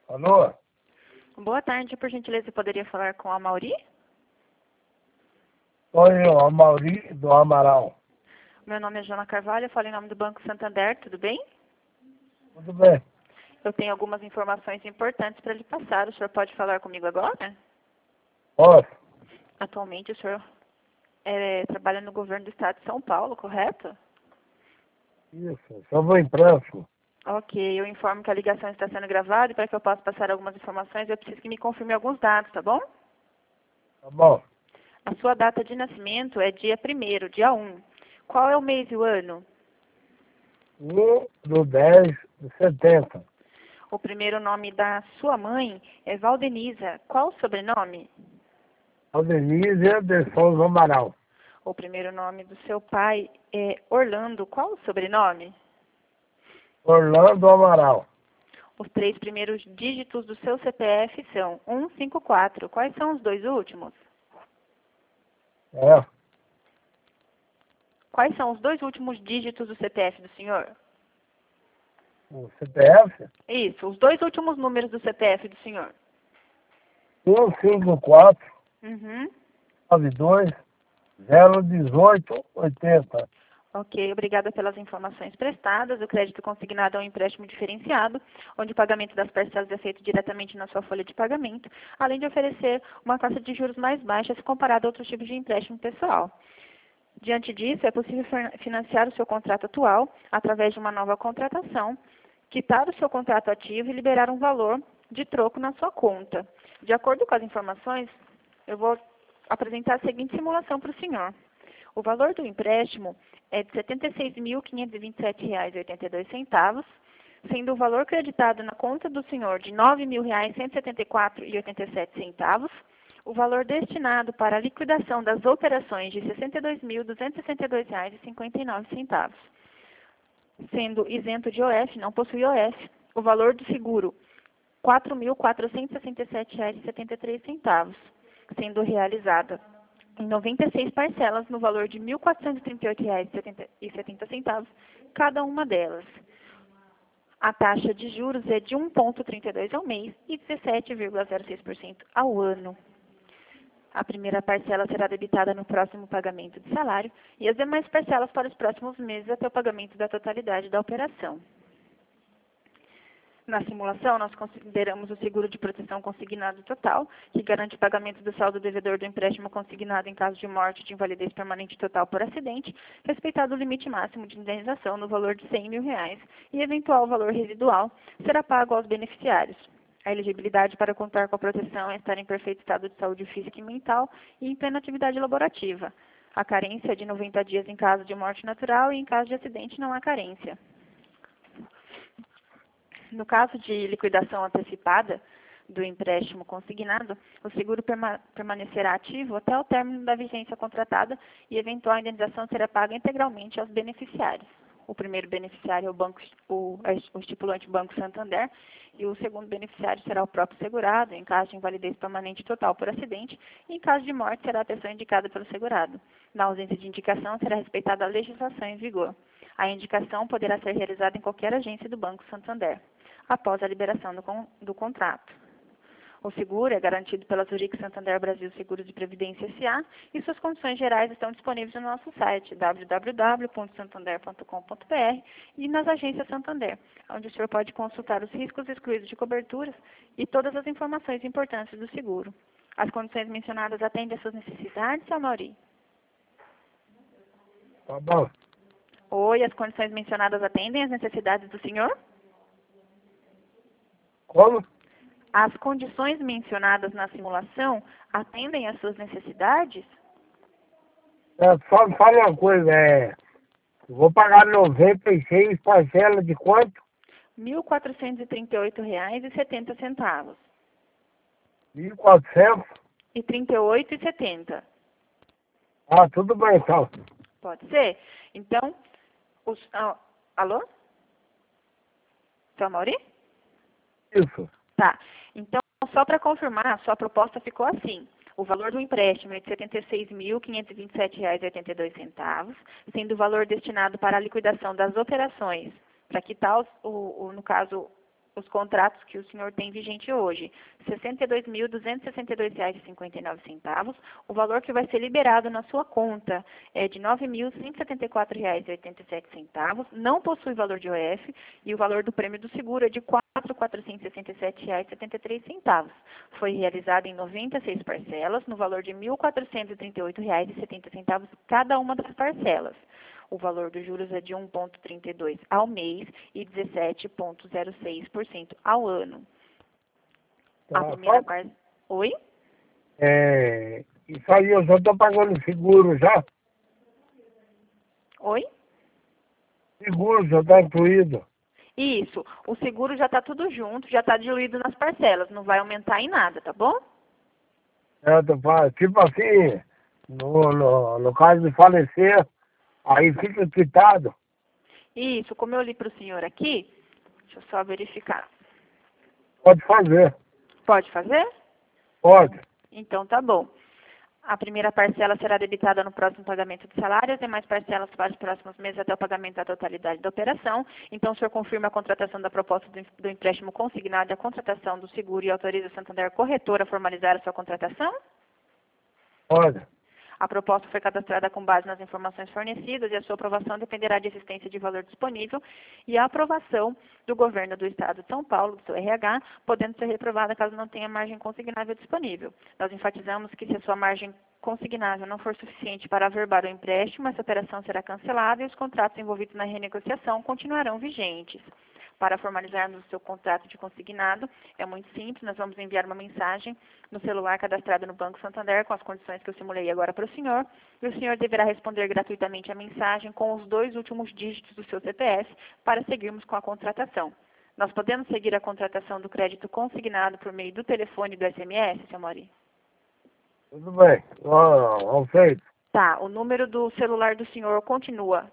Alô? Boa tarde, por gentileza, eu poderia falar com a Mauri? Oi, eu, a Mauri do Amaral. Meu nome é Jana Carvalho, eu falo em nome do Banco Santander, tudo bem? Tudo bem? Eu tenho algumas informações importantes para lhe passar. O senhor pode falar comigo agora? Posso? Atualmente o senhor trabalha no governo do estado de São Paulo, correto? Isso, sobre o empréstimo. Ok, eu informo que a ligação está sendo gravada e para que eu possa passar algumas informações eu preciso que me confirme alguns dados, tá bom? Tá bom. A sua data de nascimento é dia 1º, dia 1. Qual é o mês e o ano? 1/10/70. O primeiro nome da sua mãe é Valdenisa. Qual o sobrenome? Aldenise de Souza Amaral. O primeiro nome do seu pai é Orlando. Qual o sobrenome? Orlando Amaral. Os 3 primeiros dígitos do seu CPF são 154. Quais são os 2 últimos? É. Quais são os 2 últimos dígitos do CPF do senhor? O CPF? Isso, os 2 últimos números do CPF do senhor. 154 Uhum. 92 018 80. Ok, obrigada pelas informações prestadas. O crédito consignado é um empréstimo diferenciado, onde o pagamento das parcelas é feito diretamente na sua folha de pagamento, além de oferecer uma taxa de juros mais baixa se comparado a outros tipos de empréstimo pessoal. Diante disso, é possível financiar o seu contrato atual através de uma nova contratação, quitar o seu contrato ativo e liberar um valor de troco na sua conta. De acordo com as informações, eu vou apresentar a seguinte simulação para o senhor. O valor do empréstimo é de R$ 76.527,82, sendo o valor creditado na conta do senhor de R$ 9.174,87, o valor destinado para a liquidação das operações de R$ 62.262,59, sendo isento de OF, não possui OF, o valor do seguro R$ 4.467,73, sendo realizada em 96 parcelas no valor de R$ 1.438,70, cada uma delas. A taxa de juros é de 1,32% ao mês e 17,06% ao ano. A primeira parcela será debitada no próximo pagamento de salário e as demais parcelas para os próximos meses até o pagamento da totalidade da operação. Na simulação, nós consideramos o seguro de proteção consignado total, que garante o pagamento do saldo devedor do empréstimo consignado em caso de morte de invalidez permanente total por acidente, respeitado o limite máximo de indenização no valor de R$ 100 mil, e eventual valor residual será pago aos beneficiários. A elegibilidade para contar com a proteção é estar em perfeito estado de saúde física e mental e em plena atividade laborativa. A carência é de 90 dias em caso de morte natural e em caso de acidente não há carência. No caso de liquidação antecipada do empréstimo consignado, o seguro permanecerá ativo até o término da vigência contratada e eventual indenização será paga integralmente aos beneficiários. O primeiro beneficiário é o estipulante Banco Santander e o segundo beneficiário será o próprio segurado, em caso de invalidez permanente total por acidente, e em caso de morte será a pessoa indicada pelo segurado. Na ausência de indicação, será respeitada a legislação em vigor. A indicação poderá ser realizada em qualquer agência do Banco Santander, após a liberação do contrato. O seguro é garantido pela Zurich Santander Brasil Seguros de Previdência S.A. e suas condições gerais estão disponíveis no nosso site www.santander.com.br e nas agências Santander, onde o senhor pode consultar os riscos excluídos de coberturas e todas as informações importantes do seguro. As condições mencionadas atendem às suas necessidades, seu Mauri? Tá bom. Oi, as condições mencionadas atendem às necessidades do senhor? Como? As condições mencionadas na simulação atendem às suas necessidades? Só me fala uma coisa, eu vou pagar 96 parcelas de quanto? R$ 1.438,70. 1.400? E R$ 38,70. Ah, tudo bem então. Pode ser? Então, alô? Seu Mauri? Isso. Tá. Então, só para confirmar, a sua proposta ficou assim. O valor do empréstimo é de R$ 76.527,82, sendo o valor destinado para a liquidação das operações, para quitar, no caso, os contratos que o senhor tem vigente hoje, R$ 62.262,59. O valor que vai ser liberado na sua conta é de R$ 9.174,87. Não possui valor de OF e o valor do prêmio do seguro é de R$ 4.467,73. Foi realizado em 96 parcelas, no valor de R$ 1.438,70 cada uma das parcelas. O valor dos juros é de 1,32 ao mês e 17,06% ao ano. A primeira parte... Oi? Isso aí eu já estou pagando seguro já. Oi? Seguro já está incluído. Isso. O seguro já está tudo junto, já está diluído nas parcelas. Não vai aumentar em nada, tá bom? Tipo assim, no caso de falecer, aí fica quitado. Isso. Como eu li para o senhor aqui, deixa eu só verificar. Pode fazer. Pode fazer? Pode. Então tá bom. A primeira parcela será debitada no próximo pagamento de salário, as demais parcelas para os próximos meses até o pagamento da totalidade da operação. Então, o senhor confirma a contratação da proposta do empréstimo consignado e a contratação do seguro e autoriza a Santander Corretora a formalizar a sua contratação? Pode. A proposta foi cadastrada com base nas informações fornecidas e a sua aprovação dependerá de existência de valor disponível e a aprovação do governo do Estado de São Paulo, do seu RH, podendo ser reprovada caso não tenha margem consignável disponível. Nós enfatizamos que se a sua margem consignável não for suficiente para averbar o empréstimo, essa operação será cancelada e os contratos envolvidos na renegociação continuarão vigentes. Para formalizarmos o seu contrato de consignado, é muito simples, nós vamos enviar uma mensagem no celular cadastrado no Banco Santander com as condições que eu simulei agora para o senhor, e o senhor deverá responder gratuitamente a mensagem com os 2 últimos dígitos do seu CPF para seguirmos com a contratação. Nós podemos seguir a contratação do crédito consignado por meio do telefone e do SMS, seu Mauri? Tudo bem. Ó, feito. Tá, o número do celular do senhor continua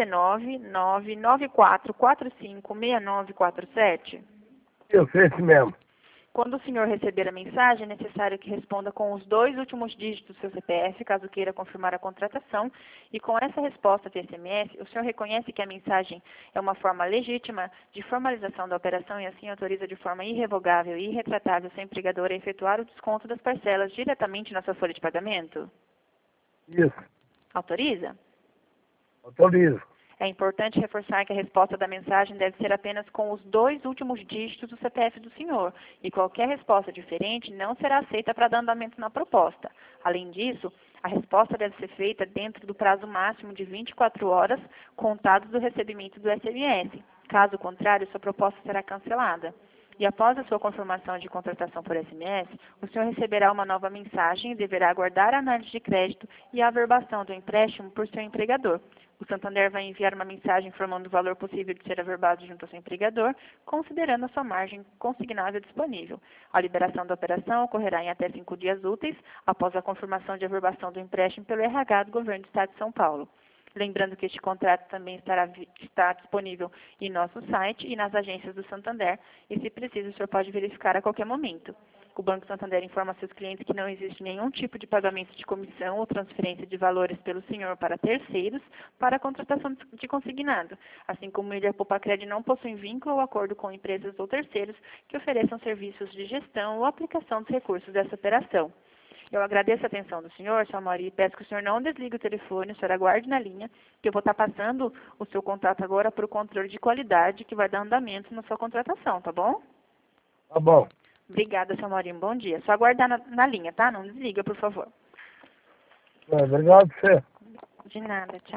19994456947? Eu sei esse mesmo. Quando o senhor receber a mensagem, é necessário que responda com os 2 últimos dígitos do seu CPF, caso queira confirmar a contratação. E com essa resposta de SMS, o senhor reconhece que a mensagem é uma forma legítima de formalização da operação e assim autoriza de forma irrevogável e irretratável seu empregador a efetuar o desconto das parcelas diretamente na sua folha de pagamento? Isso. Autoriza? Autorizo. É importante reforçar que a resposta da mensagem deve ser apenas com os 2 últimos dígitos do CPF do senhor, e qualquer resposta diferente não será aceita para dar andamento na proposta. Além disso, a resposta deve ser feita dentro do prazo máximo de 24 horas, contados do recebimento do SMS. Caso contrário, sua proposta será cancelada. E após a sua confirmação de contratação por SMS, o senhor receberá uma nova mensagem e deverá aguardar a análise de crédito e a averbação do empréstimo por seu empregador. O Santander vai enviar uma mensagem informando o valor possível de ser averbado junto ao seu empregador, considerando a sua margem consignável disponível. A liberação da operação ocorrerá em até 5 dias úteis, após a confirmação de averbação do empréstimo pelo RH do Governo do Estado de São Paulo. Lembrando que este contrato também está disponível em nosso site e nas agências do Santander, e se precisa, o senhor pode verificar a qualquer momento. O Banco Santander informa a seus clientes que não existe nenhum tipo de pagamento de comissão ou transferência de valores pelo senhor para terceiros para a contratação de consignado, assim como ele e a Popacred não possuem vínculo ou acordo com empresas ou terceiros que ofereçam serviços de gestão ou aplicação dos recursos dessa operação. Eu agradeço a atenção do senhor, seu Mauri, e peço que o senhor não desligue o telefone, o senhor aguarde na linha, que eu vou estar passando o seu contato agora para o controle de qualidade, que vai dar andamento na sua contratação, tá bom? Tá bom. Obrigada, seu Maurinho. Bom dia. Só aguardar na linha, tá? Não desliga, por favor. Obrigado, você. De nada. Tchau.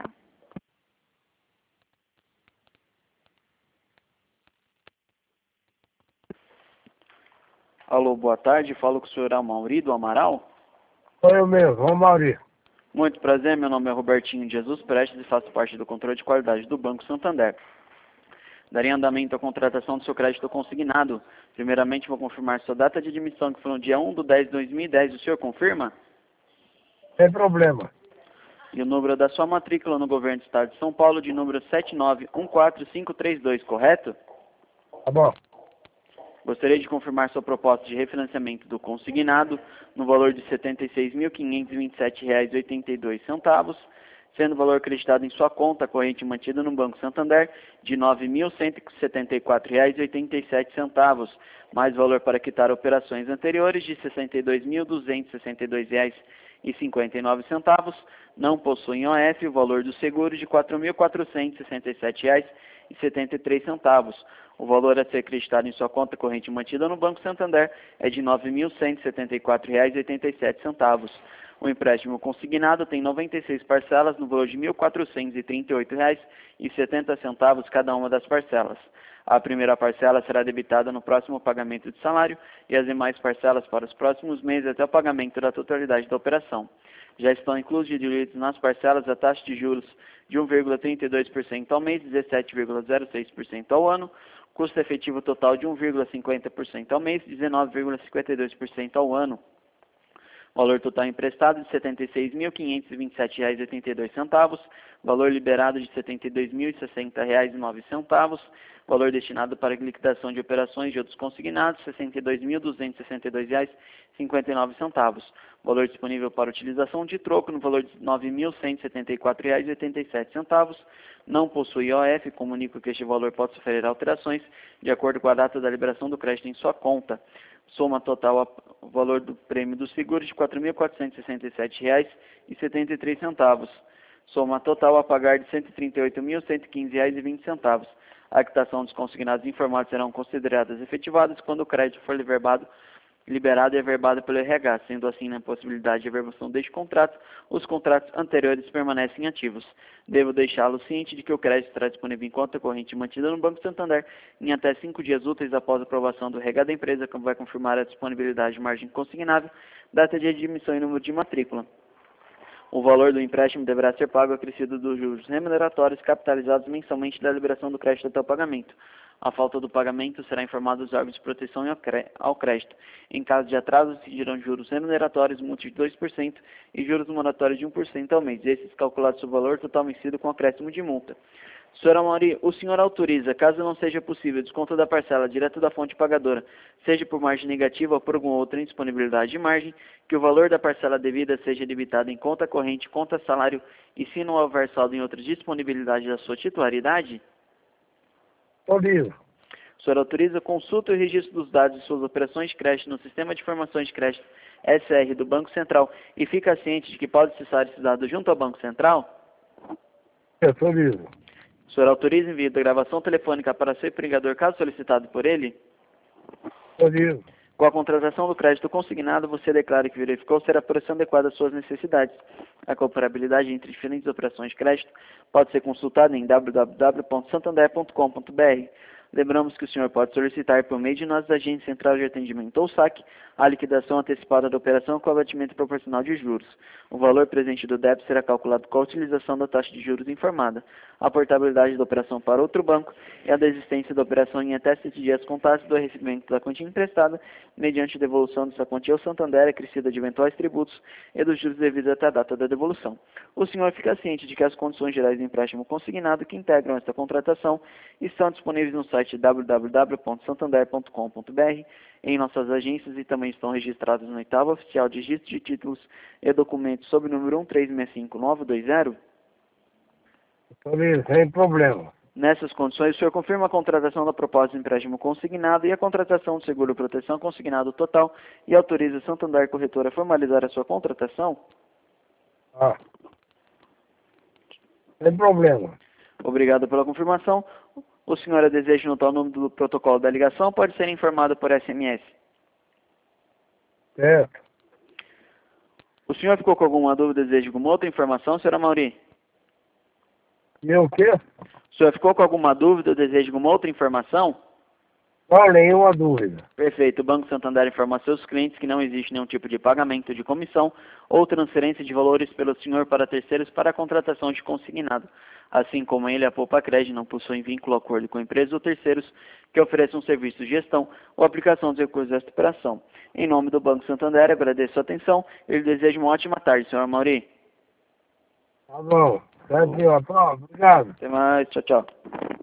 Alô, boa tarde. Falo com o senhor Amauri do Amaral. Sou eu mesmo, ô Mauri. Muito prazer, meu nome é Robertinho de Jesus Prestes e faço parte do controle de qualidade do Banco Santander. Darei andamento à contratação do seu crédito consignado. Primeiramente, vou confirmar sua data de admissão, que foi no dia 1/10/2010. O senhor confirma? Sem problema. E o número da sua matrícula no Governo do Estado de São Paulo, de número 7914532, correto? Tá bom. Gostaria de confirmar sua proposta de refinanciamento do consignado no valor de R$ 76.527,82, sendo o valor acreditado em sua conta corrente mantida no Banco Santander de R$ 9.174,87, mais valor para quitar operações anteriores de R$ 62.262,59, não possuem OF, o valor do seguro de R$ 4.467,73. O valor a ser acreditado em sua conta corrente mantida no Banco Santander é de R$ 9.174,87. O empréstimo consignado tem 96 parcelas no valor de R$ 1.438,70 cada uma das parcelas. A primeira parcela será debitada no próximo pagamento de salário e as demais parcelas para os próximos meses até o pagamento da totalidade da operação. Já estão inclusos e diluídos nas parcelas a taxa de juros de 1,32% ao mês, 17,06% ao ano, custo efetivo total de 1,50% ao mês, 19,52% ao ano. Valor total emprestado de R$ 76.527,82, valor liberado de R$ 72.060,09, valor destinado para liquidação de operações de outros consignados, R$ 62.262,59, valor disponível para utilização de troco no valor de R$ 9.174,87, não possui OF, comunico que este valor pode sofrer alterações de acordo com a data da liberação do crédito em sua conta. Soma total o valor do prêmio do seguro de R$ 4.467,73. Soma total a pagar de R$ 138.115,20. A quitação dos consignados informados serão consideradas efetivadas quando o crédito for liberado e averbado pelo RH, sendo assim, na possibilidade de averbação deste contrato, os contratos anteriores permanecem ativos. Devo deixá-lo ciente de que o crédito estará disponível em conta corrente mantida no Banco Santander em até 5 dias úteis após a aprovação do RH da empresa, que vai confirmar a disponibilidade de margem consignável, data de admissão e número de matrícula. O valor do empréstimo deverá ser pago acrescido dos juros remuneratórios capitalizados mensalmente da liberação do crédito até o pagamento. A falta do pagamento será informado aos órgãos de proteção ao crédito. Em caso de atraso, incidirão juros remuneratórios, multa de 2% e juros moratórios de 1% ao mês, esses calculados sobre o valor total vencido com acréscimo de multa. Senhora Mauri, o senhor autoriza, caso não seja possível, desconto da parcela direto da fonte pagadora, seja por margem negativa ou por alguma outra indisponibilidade de margem, que o valor da parcela devida seja debitado em conta corrente, conta salário e, se não houver saldo em outra disponibilidade da sua titularidade? Autorizo. O senhor autoriza consulta e registro dos dados de suas operações de crédito no Sistema de Informações de Crédito SR do Banco Central e fica ciente de que pode acessar esses dados junto ao Banco Central? Autorizo. O senhor autoriza envio da gravação telefônica para seu empregador, caso solicitado por ele? Autorizo. Com a contratação do crédito consignado, você declara que verificou ser a apuração adequada às suas necessidades. A comparabilidade entre diferentes operações de crédito pode ser consultada em www.santander.com.br. Lembramos que o senhor pode solicitar por meio de nossas agências central de atendimento ou saque a liquidação antecipada da operação com abatimento proporcional de juros. O valor presente do débito será calculado com a utilização da taxa de juros informada, a portabilidade da operação para outro banco e a desistência da operação em até 7 dias contados do recebimento da quantia emprestada, mediante devolução dessa quantia ao Santander, acrescida de eventuais tributos e dos juros devidos até a data da devolução. O senhor fica ciente de que as condições gerais do empréstimo consignado que integram esta contratação estão disponíveis no site www.santander.com.br, em nossas agências, e também estão registradas no oitavo oficial de registro de títulos e documentos sob o número 1365920. Autorizo, sem problema. Nessas condições, o senhor confirma a contratação da proposta de empréstimo consignado e a contratação do seguro proteção consignado total e autoriza a Santander Corretora a formalizar a sua contratação? Sem problema. Obrigado pela confirmação. O senhor deseja notar o número do protocolo da ligação, pode ser informado por SMS. Certo. O senhor ficou com alguma dúvida, deseja alguma outra informação, senhora Mauri? E o quê? O senhor ficou com alguma dúvida, deseja alguma outra informação? Não, nenhuma dúvida. Perfeito. O Banco Santander informa a seus clientes que não existe nenhum tipo de pagamento de comissão ou transferência de valores pelo senhor para terceiros para a contratação de consignado. Assim como ele, a Poupa Crédito não possui vínculo ou acordo com empresas ou terceiros que ofereçam serviço de gestão ou aplicação dos recursos desta operação. Em nome do Banco Santander, agradeço a atenção e lhe desejo uma ótima tarde, senhor Mauri. Tá bom. Certo, senhor. Pronto, obrigado. Até mais. Tchau, tchau.